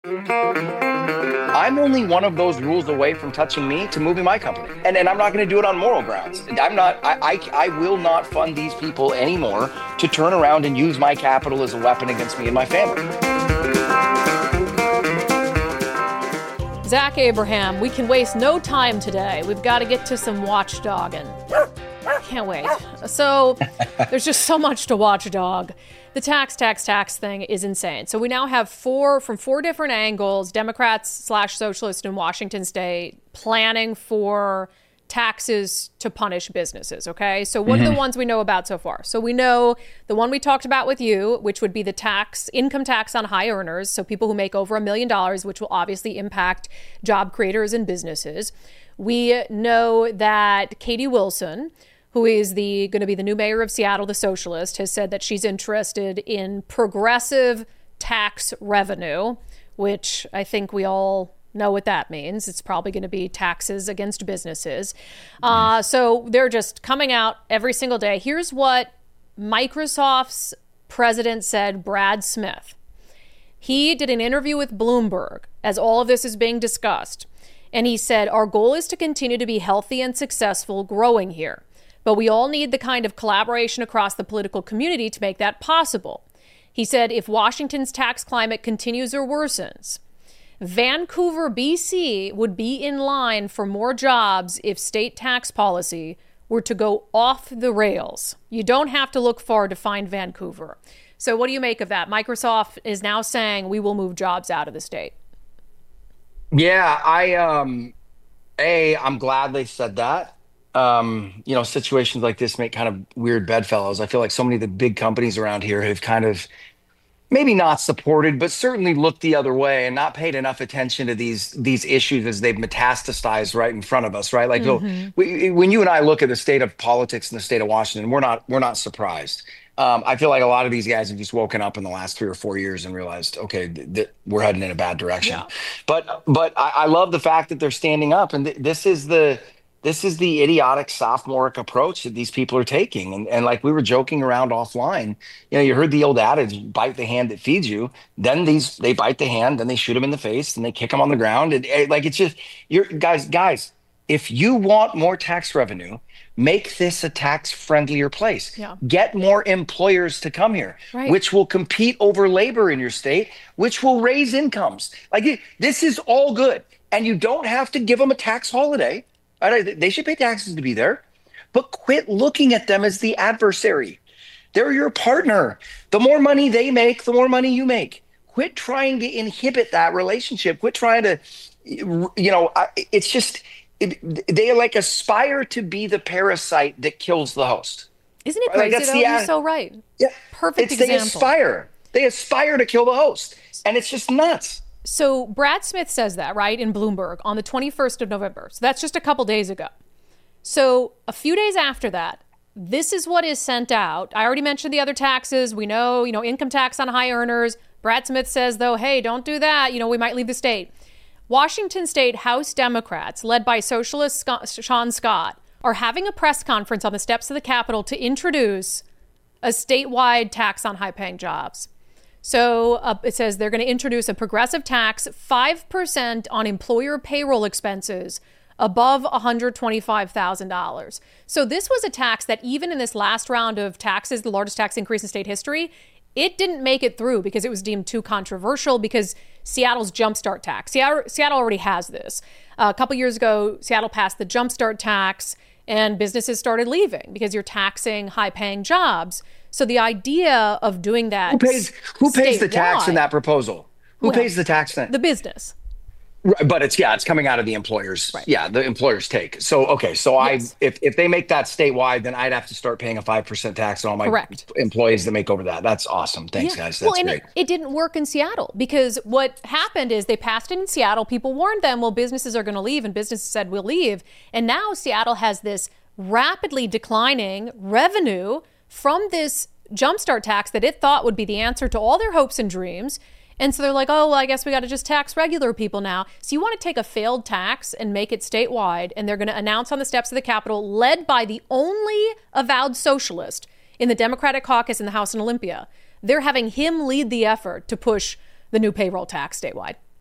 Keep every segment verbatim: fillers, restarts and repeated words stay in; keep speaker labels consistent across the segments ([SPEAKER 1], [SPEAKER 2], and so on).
[SPEAKER 1] I'm only one of those rules away from touching me to moving my company. And, and I'm not going to do it on moral grounds. I'm not, I, I, I will not fund these people anymore to turn around and use my capital as a weapon against me and my family.
[SPEAKER 2] Zach Abraham, we can waste no time today. We've got to get to some watchdogging. Can't wait. So there's just so much to watchdog. The tax, tax, tax thing is insane. So we now have four, from four different angles, Democrats slash socialists in Washington state planning for taxes to punish businesses, okay? So what mm-hmm. are the ones we know about so far? So we know the one we talked about with you, which would be the tax, income tax on high earners, so people who make over a million dollars, which will obviously impact job creators and businesses. We know that Katie Wilson, who is the going to be the new mayor of Seattle, the socialist, has said that she's interested in progressive tax revenue, which I think we all know what that means. It's probably going to be taxes against businesses. Uh, so they're just coming out every single day. Here's what Microsoft's president said, Brad Smith. He did an interview with Bloomberg as all of this is being discussed. And he said, our goal is to continue to be healthy and successful growing here. But we all need the kind of collaboration across the political community to make that possible. He said, if Washington's tax climate continues or worsens, Vancouver, B C would be in line for more jobs if state tax policy were to go off the rails. You don't have to look far to find Vancouver. So what do you make of that? Microsoft is now saying we will move jobs out of the state.
[SPEAKER 1] Yeah, I, um, A, I'm glad they said that. Um, you know, situations like this make kind of weird bedfellows. I feel like so many of the big companies around here have kind of maybe not supported, but certainly looked the other way and not paid enough attention to these these issues as they've metastasized right in front of us, right? Like, mm-hmm. so we, when you and I look at the state of politics in the state of Washington, we're not we're not surprised. Um, I feel like a lot of these guys have just woken up in the last three or four years and realized, okay, th- th- we're heading in a bad direction. Yeah. But but I, I love the fact that they're standing up, and th- this is the. This is the idiotic sophomoric approach that these people are taking. And, and like we were joking around offline, you know, you heard the old adage, bite the hand that feeds you. Then these, they bite the hand, then they shoot him in the face and they kick him on the ground. And, and like, it's just, you're guys, guys, if you want more tax revenue, make this a tax friendlier place. Yeah. Get more employers to come here, right. which will compete over labor in your state, which will raise incomes. Like this is all good. And you don't have to give them a tax holiday. They should pay taxes to be there, but quit looking at them as the adversary. They're your partner. The more money they make, the more money you make. Quit trying to inhibit that relationship. Quit trying to, you know, it's just, it, they like aspire to be the parasite that kills the host.
[SPEAKER 2] Isn't it crazy, like though? The, You're so right.
[SPEAKER 1] Yeah,
[SPEAKER 2] perfect
[SPEAKER 1] it's,
[SPEAKER 2] example.
[SPEAKER 1] They aspire. They aspire to kill the host, and it's just nuts.
[SPEAKER 2] So Brad Smith says that, right, in Bloomberg on the twenty-first of November. So that's just a couple days ago. So a few days after that, this is what is sent out. I already mentioned the other taxes. We know, you know, income tax on high earners. Brad Smith says, though, hey, don't do that. You know, we might leave the state. Washington State House Democrats, led by socialist Scott, Sean Scott, are having a press conference on the steps of the Capitol to introduce a statewide tax on high-paying jobs. So uh, it says they're going to introduce a progressive tax, five percent on employer payroll expenses above one hundred twenty-five thousand dollars. So this was a tax that even in this last round of taxes, the largest tax increase in state history, it didn't make it through because it was deemed too controversial because Seattle's Jumpstart tax. Seattle, Seattle already has this. Uh, a couple years ago, Seattle passed the Jumpstart tax and businesses started leaving because you're taxing high-paying jobs. So the idea of doing that,
[SPEAKER 1] who pays who pays the tax in that proposal? Who well, pays the tax then?
[SPEAKER 2] The business.
[SPEAKER 1] Right, but it's yeah, it's coming out of the employers. Right. Yeah, the employers take. So okay, so yes. I if if they make that statewide, then I'd have to start paying a five percent tax on all my Correct. employees that make over that. That's awesome. Thanks, yeah. guys. That's
[SPEAKER 2] well, and
[SPEAKER 1] great.
[SPEAKER 2] It, it didn't work in Seattle because what happened is they passed it in Seattle. People warned them, well, businesses are going to leave, and businesses said we'll leave. And now Seattle has this rapidly declining revenue from this Jumpstart tax that it thought would be the answer to all their hopes and dreams. And so they're like, oh, well, I guess we got to just tax regular people now. So you want to take a failed tax and make it statewide, and they're going to announce on the steps of the Capitol, led by the only avowed socialist in the Democratic caucus in the House in Olympia. They're having him lead the effort to push the new payroll tax statewide.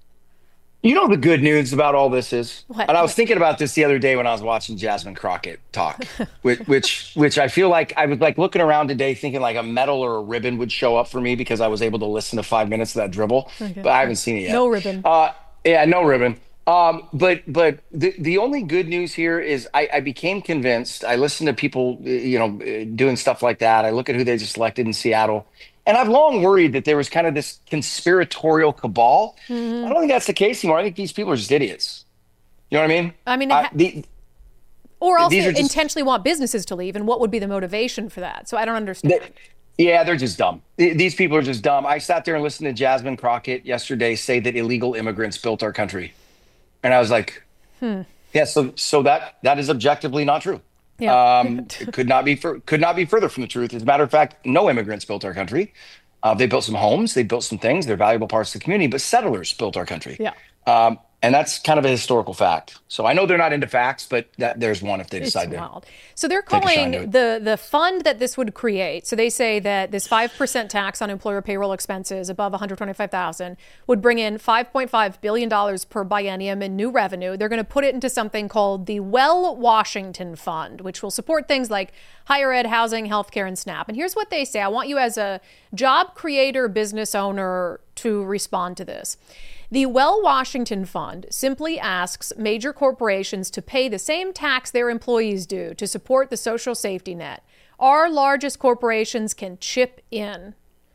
[SPEAKER 1] You know the good news about all this is,
[SPEAKER 2] What?
[SPEAKER 1] and I was
[SPEAKER 2] What?
[SPEAKER 1] thinking about this the other day when I was watching Jasmine Crockett talk, which which which I feel like I was like looking around today thinking like a medal or a ribbon would show up for me because I was able to listen to five minutes of that dribble,
[SPEAKER 2] Okay.
[SPEAKER 1] but I haven't seen it
[SPEAKER 2] No
[SPEAKER 1] yet.
[SPEAKER 2] ribbon.
[SPEAKER 1] Uh, yeah, no ribbon. Um, but but the the only good news here is I, I became convinced. I listened to people, uh, you know, uh, doing stuff like that. I look at who they just elected in Seattle, and I've long worried that there was kind of this conspiratorial cabal. I
[SPEAKER 2] Hmm.
[SPEAKER 1] don't think that's the case anymore. I think these people are just idiots. You know what I mean?
[SPEAKER 2] I mean,
[SPEAKER 1] Uh,
[SPEAKER 2] ha-
[SPEAKER 1] the,
[SPEAKER 2] or else
[SPEAKER 1] these
[SPEAKER 2] they
[SPEAKER 1] are just
[SPEAKER 2] intentionally want businesses to leave, and what would be the motivation for that? So I don't
[SPEAKER 1] they,
[SPEAKER 2] understand.
[SPEAKER 1] yeah, they're just dumb. Th- These people are just dumb. I sat there and listened to Jasmine Crockett yesterday say that illegal immigrants built our country, and I was like,
[SPEAKER 2] Hmm.
[SPEAKER 1] yeah, so so that that is objectively not true.
[SPEAKER 2] Yeah.
[SPEAKER 1] Um, it could not be fur could not be further from the truth. As a matter of fact, no immigrants built our country. Uh, they built some homes, they built some things. They're valuable parts of the community, but settlers built our country.
[SPEAKER 2] Yeah.
[SPEAKER 1] Um, and that's kind of a historical fact. So I know they're not into facts, but that there's one if they
[SPEAKER 2] It's
[SPEAKER 1] decide to
[SPEAKER 2] wild. So they're
[SPEAKER 1] take a shine
[SPEAKER 2] calling
[SPEAKER 1] to it.
[SPEAKER 2] the the fund that this would create. So they say that this five percent tax on employer payroll expenses above one hundred twenty-five thousand would bring in five point five billion dollars per biennium in new revenue. They're going to put it into something called the Well Washington Fund, which will support things like higher ed, housing, healthcare, and SNAP. And here's what they say. I want you as a job creator, business owner to respond to this. The Well Washington Fund simply asks major corporations to pay the same tax their employees do to support the social safety net. Our largest corporations can chip in.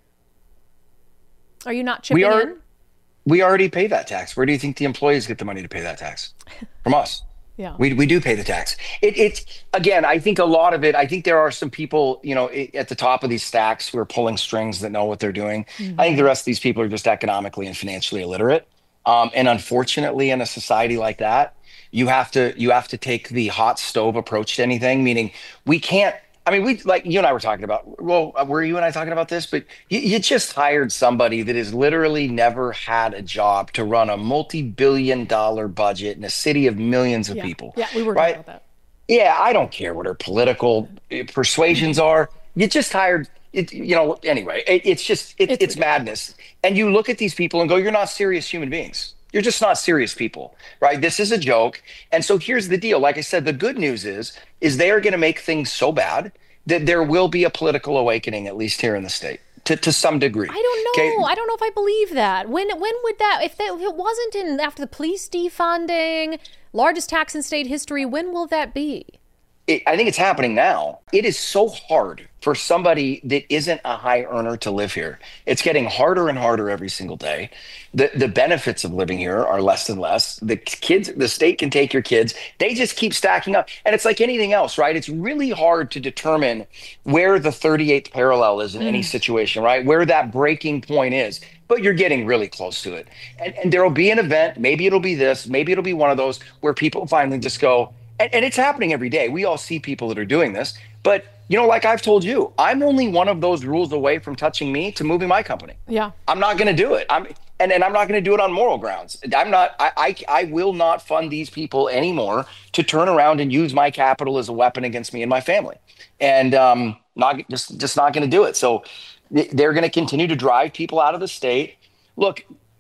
[SPEAKER 2] Are you not
[SPEAKER 1] We
[SPEAKER 2] chipping
[SPEAKER 1] are
[SPEAKER 2] in?
[SPEAKER 1] we already pay that tax. Where do you think the employees get the money to pay that tax? From us.
[SPEAKER 2] Yeah.
[SPEAKER 1] We we do pay the tax. It it's again, I think a lot of it, I think there are some people, you know, i- at the top of these stacks who are pulling strings that know what they're doing. I think the
[SPEAKER 2] Hmm.
[SPEAKER 1] rest of these people are just economically and financially illiterate. Um, and unfortunately, in a society like that, you have to you have to take the hot stove approach to anything, meaning we can't. I mean, we like you and I were talking about. Well, uh, were you and I talking about this? But you, you just hired somebody that has literally never had a job to run a multi-billion dollar budget in a city of millions of
[SPEAKER 2] Yeah.
[SPEAKER 1] people,
[SPEAKER 2] Yeah, we were talking
[SPEAKER 1] right?
[SPEAKER 2] about that.
[SPEAKER 1] Yeah, I don't care what her political uh, persuasions are. You just hired it, you know, anyway, it, it's just it,
[SPEAKER 2] It's
[SPEAKER 1] it's
[SPEAKER 2] ridiculous.
[SPEAKER 1] madness. And you look at these people and go, you're not serious human beings. You're just not serious people, right? This is a joke. And so here's the deal. Like I said, the good news is is they are going to make things so bad that there will be a political awakening, at least here in the state, to, to some degree.
[SPEAKER 2] I don't
[SPEAKER 1] Okay.
[SPEAKER 2] know. I don't know if I believe that. When when would that if, that, if it wasn't in after the police defunding, largest tax in state history, when will that be?
[SPEAKER 1] it, I think it's happening now. It is so hard for somebody that isn't a high earner to live here. It's getting harder and harder every single day. The the benefits of living here are less and less. The kids, the state can take your kids. They just keep stacking up. And it's like anything else, right? It's really hard to determine where the thirty-eighth parallel is in any
[SPEAKER 2] Mm.
[SPEAKER 1] situation, right? Where that breaking point is. But you're getting really close to it. And, and there will be an event. Maybe it'll be this. Maybe it'll be one of those where people finally just go, and, and it's happening every day. We all see people that are doing this. But, you know, like I've told you, I'm only one of those rules away from touching me to moving my company.
[SPEAKER 2] Yeah.
[SPEAKER 1] I'm not going to do it. I'm and, and I'm not going to do it on moral grounds. I'm not. I, I I will not fund these people anymore to turn around and use my capital as a weapon against me and my family. And um, not just just not going to do it. So th- they're going to continue to drive people out of the state. Look,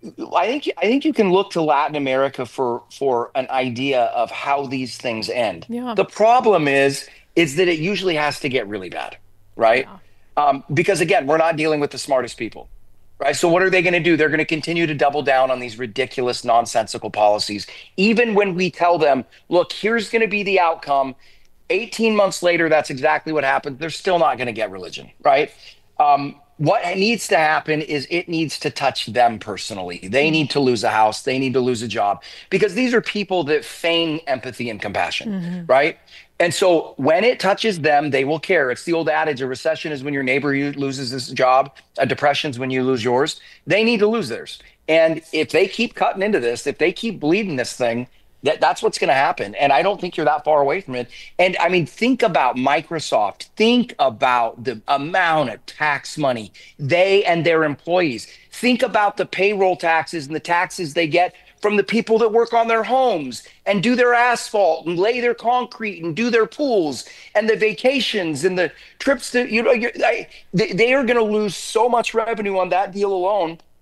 [SPEAKER 1] I think I think you can look to Latin America for for an idea of how these things end.
[SPEAKER 2] Yeah.
[SPEAKER 1] The problem is is that it usually has to get really bad, right?
[SPEAKER 2] Yeah.
[SPEAKER 1] Um, because again, we're not dealing with the smartest people, right? So what are they going to do? They're going to continue to double down on these ridiculous, nonsensical policies, even when we tell them, look, here's going to be the outcome. eighteen months later, that's exactly what happened. They're still not going to get religion, right? Um, what needs to happen is it needs to touch them personally. They need to lose a house. They need to lose a job because these are people that feign empathy and compassion,
[SPEAKER 2] Hmm.
[SPEAKER 1] right? And so when it touches them, they will care. It's the old adage: a recession is when your neighbor you- loses his job. A depression is when you lose yours. They need to lose theirs. And if they keep cutting into this, if they keep bleeding this thing, that, that's what's going to happen. And I don't think you're that far away from it. And I mean, think about Microsoft. Think about the amount of tax money they and their employees. Think about the payroll taxes and the taxes they get from the people that work on their homes and do their asphalt and lay their concrete and do their pools and the vacations and the trips to, you know, you're, I, they, they are going to lose so much revenue on that deal alone.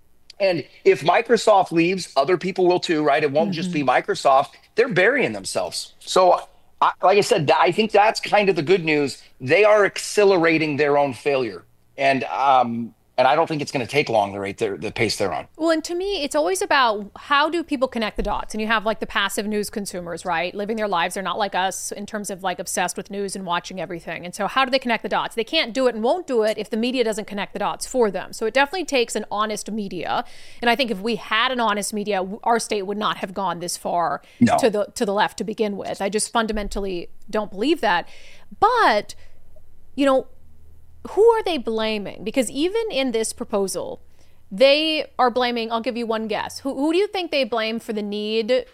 [SPEAKER 1] And if Microsoft leaves, other people will too, right? It won't just
[SPEAKER 2] Mm-hmm.
[SPEAKER 1] be Microsoft. They're burying themselves. So, I, like I said, I think that's kind of the good news. They are accelerating their own failure, and um, and I don't think it's going to take long to rate their the pace they're on.
[SPEAKER 2] Well, and to me, it's always about how do people connect the dots? And you have like the passive news consumers, right? Living their lives. They're not like us in terms of like obsessed with news and watching everything. And so how do they connect the dots? They can't do it and won't do it if the media doesn't connect the dots for them. So it definitely takes an honest media. And I think if we had an honest media, our state would not have gone this far
[SPEAKER 1] No.
[SPEAKER 2] to the to the left to begin with. I just fundamentally don't believe that. But, you know, who are they blaming? Because even in this proposal, they are blaming, I'll give you one guess. Who, who do you think they blame for the need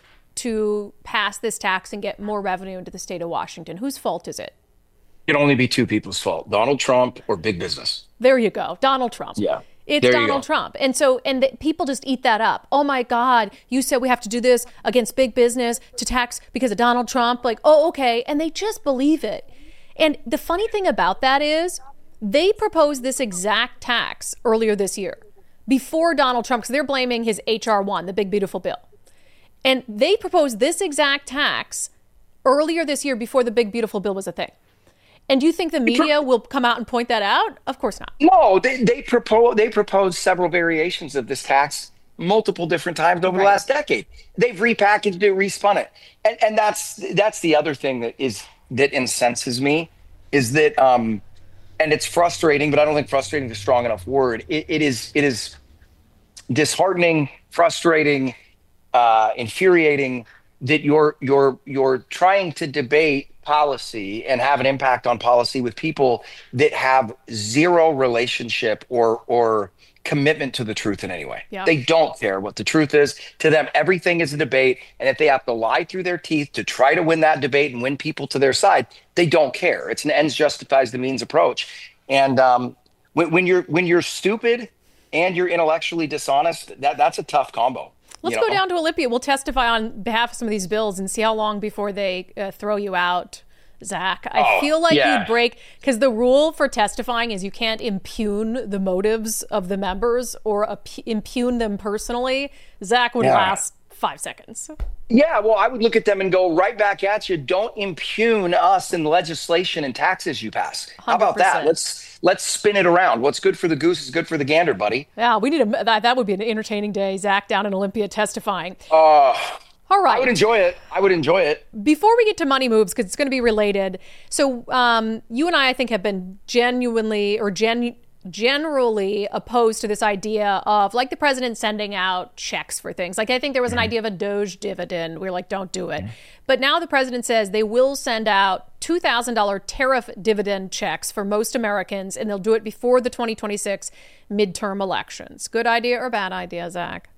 [SPEAKER 2] to pass this tax and get more revenue into the state of Washington? Whose fault is it?
[SPEAKER 1] It can only be two people's fault: Donald Trump or big business.
[SPEAKER 2] There you go. Donald Trump.
[SPEAKER 1] Yeah.
[SPEAKER 2] It's
[SPEAKER 1] There you
[SPEAKER 2] Donald
[SPEAKER 1] go.
[SPEAKER 2] Trump. And so, and the, people just eat that up. Oh my God, you said we have to do this against big business to tax because of Donald Trump. Like, oh, okay. And they just believe it. And the funny thing about that is they proposed this exact tax earlier this year before Donald Trump, because they're blaming his H R one, the big beautiful bill. And they proposed this exact tax earlier this year before the big beautiful bill was a thing. And do you think the media will come out and point that out? Of course not.
[SPEAKER 1] No, they they propose they proposed several variations of this tax multiple different times over
[SPEAKER 2] Right.
[SPEAKER 1] the last decade. They've repackaged it, respun it, and and that's that's the other thing that is that incenses me is that um, and it's frustrating, but I don't think frustrating is a strong enough word. It, it is it is disheartening, frustrating, uh, infuriating that you're you're you're trying to debate policy and have an impact on policy with people that have zero relationship or or commitment to the truth in any way.
[SPEAKER 2] Yeah.
[SPEAKER 1] They don't care what the truth is. To them, everything is a debate. And if they have to lie through their teeth to try to win that debate and win people to their side, they don't care. It's an ends justifies the means approach. And um, when, when you're when you're stupid and you're intellectually dishonest, that that's a tough combo.
[SPEAKER 2] Let's
[SPEAKER 1] you
[SPEAKER 2] go
[SPEAKER 1] know?
[SPEAKER 2] down to Olympia. We'll testify on behalf of some of these bills and see how long before they uh, throw you out, Zach. I
[SPEAKER 1] Oh,
[SPEAKER 2] feel like
[SPEAKER 1] yeah.
[SPEAKER 2] you'd break, because the rule for testifying is you can't impugn the motives of the members or ap- impugn them personally. Zach would
[SPEAKER 1] Yeah.
[SPEAKER 2] last five seconds.
[SPEAKER 1] Yeah, well, I would look at them and go right back at you. Don't impugn us in legislation and taxes you pass. How about that?
[SPEAKER 2] one hundred percent.
[SPEAKER 1] Let's let's spin it around. What's good for the goose is good for the gander, buddy.
[SPEAKER 2] Yeah, we need a, that. That would be an entertaining day. Zach down in Olympia testifying.
[SPEAKER 1] Uh,
[SPEAKER 2] All
[SPEAKER 1] I
[SPEAKER 2] right.
[SPEAKER 1] would enjoy it. I would enjoy it.
[SPEAKER 2] Before we get to money moves, because it's going to be related. So um, you and I, I think, have been genuinely or gen generally opposed to this idea of like the president sending out checks for things. Like I think there was an idea of a Doge dividend. We were like, don't do it. But now the president says they will send out two thousand dollars tariff dividend checks for most Americans, and they'll do it before the twenty twenty-six midterm elections. Good idea or bad idea, Zach?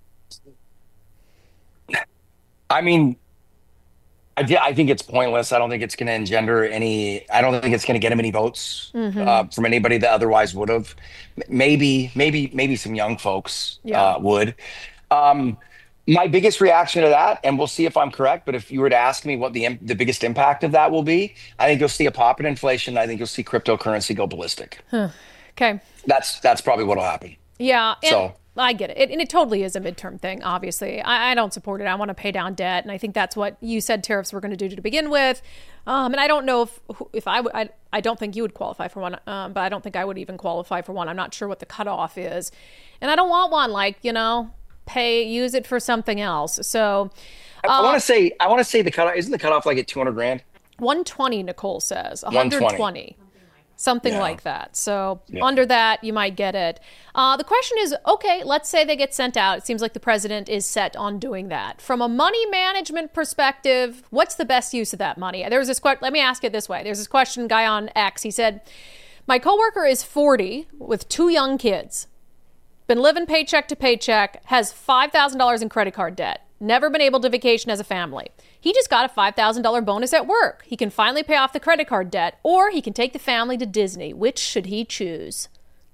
[SPEAKER 1] I mean, I, di- I think it's pointless. I don't think it's going to engender any. I don't think it's going to get him any votes uh, from anybody that otherwise would have. M- Maybe, maybe, maybe some young folks
[SPEAKER 2] Yeah.
[SPEAKER 1] uh, would. Um, my biggest reaction to that, and we'll see if I'm correct, but if you were to ask me what the im- the biggest impact of that will be, I think you'll see a pop in inflation. I think you'll see cryptocurrency go ballistic.
[SPEAKER 2] Okay.
[SPEAKER 1] That's that's probably what'll happen.
[SPEAKER 2] Yeah. And
[SPEAKER 1] So-
[SPEAKER 2] I get it. it. And it totally is a midterm thing, obviously. I, I don't support it. I want to pay down debt. And I think that's what you said tariffs were going to do to begin with. Um, and I don't know if if I, would- I I don't think you would qualify for one, um, but I don't think I would even qualify for one. I'm not sure what the cutoff is. And I don't want one, like, you know, pay, use it for something else. So
[SPEAKER 1] I, I want to say I want to say the cutoff isn't the cutoff like at two hundred grand.
[SPEAKER 2] one twenty, Nicole says.
[SPEAKER 1] one twenty.
[SPEAKER 2] one twenty. Something
[SPEAKER 1] Yeah.
[SPEAKER 2] like that. So
[SPEAKER 1] Yeah.
[SPEAKER 2] under that, you might get it. Uh, the question is, okay, let's say they get sent out. It seems like the president is set on doing that. From a money management perspective, what's the best use of that money? There was this question. Let me ask it this way. There's this question, guy on X. He said, my coworker is forty with two young kids, been living paycheck to paycheck, has five thousand dollars in credit card debt, never been able to vacation as a family. He just got a five thousand dollars bonus at work. He can finally pay off the credit card debt, or he can take the family to Disney. Which should he choose?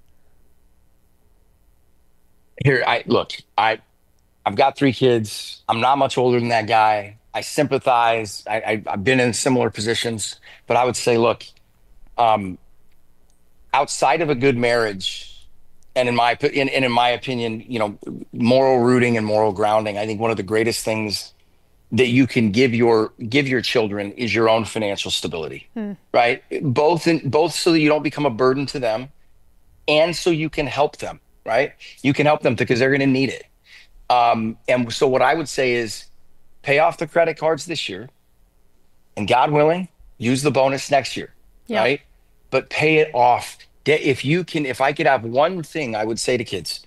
[SPEAKER 1] Here, I look, I I've got three kids. I'm not much older than that guy. I sympathize. I, I I've been in similar positions, but I would say, look, um, outside of a good marriage And in my in, and in my opinion, you know, moral rooting and moral grounding, I think one of the greatest things that you can give your give your children is your own financial stability,
[SPEAKER 2] Hmm.
[SPEAKER 1] right? Both in both so that you don't become a burden to them, and so you can help them, right? You can help them because they're going to need it. Um, and so what I would say is pay off the credit cards this year, and God willing, use the bonus next year,
[SPEAKER 2] Yeah.
[SPEAKER 1] right? But pay it off. If you can, if I could have one thing I would say to kids,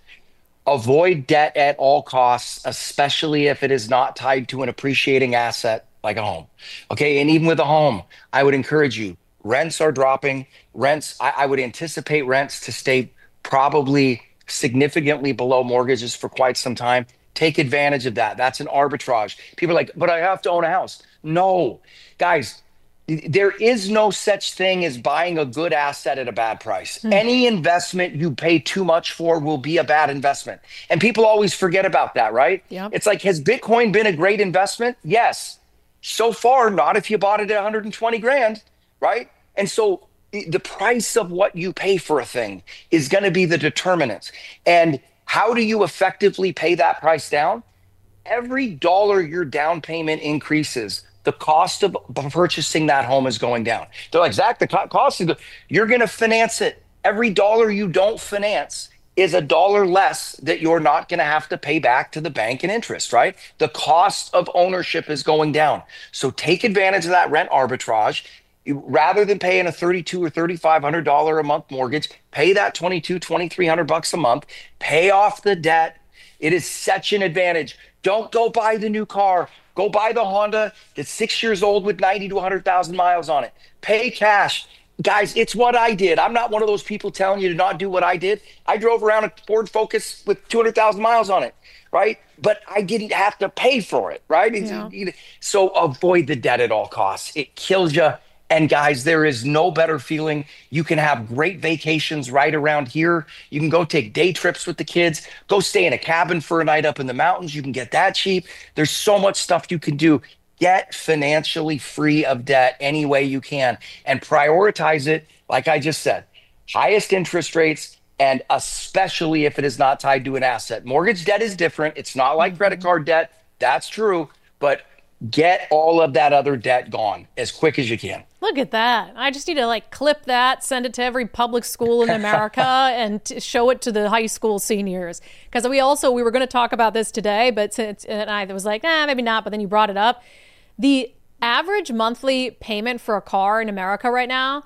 [SPEAKER 1] avoid debt at all costs, especially if it is not tied to an appreciating asset like a home. Okay. And even with a home, I would encourage you, rents are dropping. Rents, I, I would anticipate rents to stay probably significantly below mortgages for quite some time. Take advantage of that. That's an arbitrage. People are like, but I have to own a house. No, guys, there is no such thing as buying a good asset at a bad price.
[SPEAKER 2] Hmm.
[SPEAKER 1] Any investment you pay too much for will be a bad investment. And people always forget about that, right?
[SPEAKER 2] Yep.
[SPEAKER 1] It's like, has Bitcoin been a great investment? Yes. So far, not if you bought it at one hundred twenty grand, right? And so the price of what you pay for a thing is going to be the determinant. And how do you effectively pay that price down? Every dollar your down payment increases, the cost of purchasing that home is going down. They're like, Zach, the cost is good. You're going to finance it. Every dollar you don't finance is a dollar less that you're not going to have to pay back to the bank in interest, right? The cost of ownership is going down. So take advantage of that rent arbitrage. Rather than paying a thirty-two or thirty-five hundred dollars a month mortgage, pay that twenty-two, twenty-three hundred bucks a month, pay off the debt. It is such an advantage. Don't go buy the new car. Go buy the Honda that's six years old with ninety to one hundred thousand miles on it. Pay cash. Guys, it's what I did. I'm not one of those people telling you to not do what I did. I drove around a Ford Focus with two hundred thousand miles on it, right? But I didn't have to pay for it, right?
[SPEAKER 2] Yeah.
[SPEAKER 1] So avoid the debt at all costs. It kills you. And guys, there is no better feeling. You can have great vacations right around here. You can go take day trips with the kids, go stay in a cabin for a night up in the mountains. You can get that cheap. There's so much stuff you can do. Get financially free of debt any way you can and prioritize it. Like I just said, highest interest rates, and especially if it is not tied to an asset. Mortgage debt is different. It's not like credit card debt. That's true. But get all of that other debt gone as quick as you can.
[SPEAKER 2] Look at that. I just need to like clip that, send it to every public school in America and t- show it to the high school seniors. Because we also, we were going to talk about this today, but since, and I was like, eh, maybe not. But then you brought it up. The average monthly payment for a car in America right now,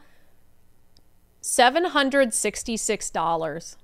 [SPEAKER 2] seven hundred sixty-six dollars.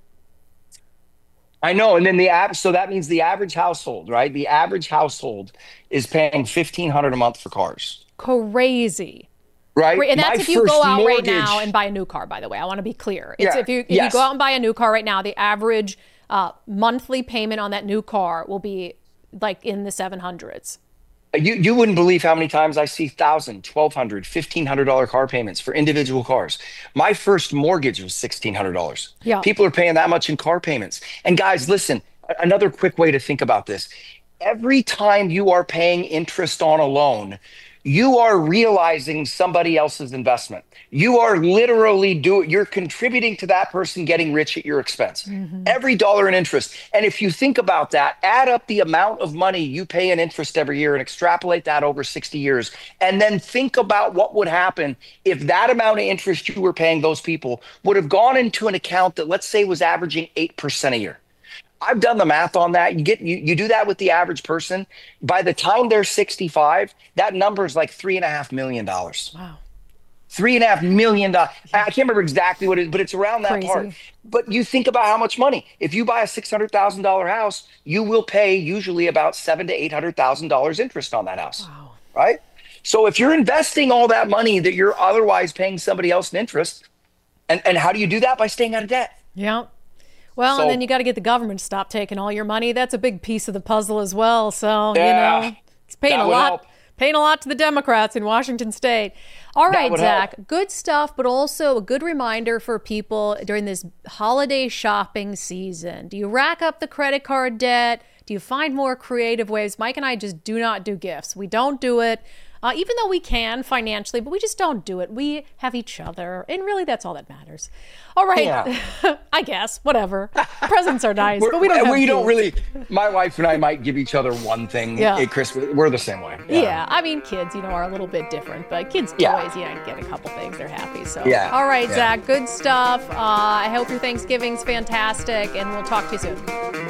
[SPEAKER 1] I know. And then the app, so that means the average household, right? The average household is paying fifteen hundred dollars a month for cars.
[SPEAKER 2] Crazy.
[SPEAKER 1] Right.
[SPEAKER 2] And that's
[SPEAKER 1] My
[SPEAKER 2] if you go out
[SPEAKER 1] mortgage,
[SPEAKER 2] right now and buy a new car, by the way. I want to be clear. It's
[SPEAKER 1] Yeah,
[SPEAKER 2] if you if
[SPEAKER 1] yes.
[SPEAKER 2] you go out and buy a new car right now, the average uh, monthly payment on that new car will be like in the seven hundreds.
[SPEAKER 1] You you wouldn't believe how many times I see one thousand dollars, twelve hundred dollars, fifteen hundred dollars car payments for individual cars. My first mortgage was sixteen hundred dollars.
[SPEAKER 2] Yeah.
[SPEAKER 1] People are paying that much in car payments. And guys, listen, another quick way to think about this. Every time you are paying interest on a loan, you are realizing somebody else's investment. You are literally doing, you're contributing to that person getting rich at your expense. Mm-hmm. Every dollar in interest. And if you think about that, add up the amount of money you pay in interest every year and extrapolate that over sixty years. And then think about what would happen if that amount of interest you were paying those people would have gone into an account that, let's say, was averaging eight percent a year. I've done the math on that. You get you, you do that with the average person. By the time they're sixty-five, that number is like three and a half million dollars.
[SPEAKER 2] Wow.
[SPEAKER 1] Three and a half million dollars. I can't remember exactly what it is, but it's around that
[SPEAKER 2] Crazy.
[SPEAKER 1] part. But you think about how much money. If you buy a six hundred thousand dollars house, you will pay usually about seven to eight hundred thousand dollars interest on that house.
[SPEAKER 2] Wow.
[SPEAKER 1] Right? So if you're investing all that money that you're otherwise paying somebody else in interest, and, and how do you do that? By staying out of debt.
[SPEAKER 2] Yeah. Well,
[SPEAKER 1] So-
[SPEAKER 2] and then you got to get the government to stop taking all your money. That's a big piece of the puzzle as well. So,
[SPEAKER 1] Yeah,
[SPEAKER 2] you know, it's paying
[SPEAKER 1] that
[SPEAKER 2] a
[SPEAKER 1] would
[SPEAKER 2] lot,
[SPEAKER 1] help.
[SPEAKER 2] paying a lot to the Democrats in Washington State. All right,
[SPEAKER 1] would
[SPEAKER 2] Zach,
[SPEAKER 1] help.
[SPEAKER 2] good stuff, but also a good reminder for people during this holiday shopping season. Do you rack up the credit card debt? Do you find more creative ways? Mike and I just do not do gifts. We don't do it. uh, even though we can financially, but we just don't do it. We have each other, and really that's all that matters. All right, yeah. I guess, whatever. Presents are nice, but we don't have
[SPEAKER 1] We
[SPEAKER 2] kids.
[SPEAKER 1] don't really, my wife and I might give each other one thing
[SPEAKER 2] yeah.
[SPEAKER 1] at Christmas. We're the same way.
[SPEAKER 2] Yeah. yeah, I mean, kids, you know, are a little bit different, but kids' toys, yeah, yeah get a couple things, they're happy. So,
[SPEAKER 1] yeah.
[SPEAKER 2] All right,
[SPEAKER 1] yeah.
[SPEAKER 2] Zach, good stuff. Uh, I hope your Thanksgiving's fantastic, and we'll talk to you soon.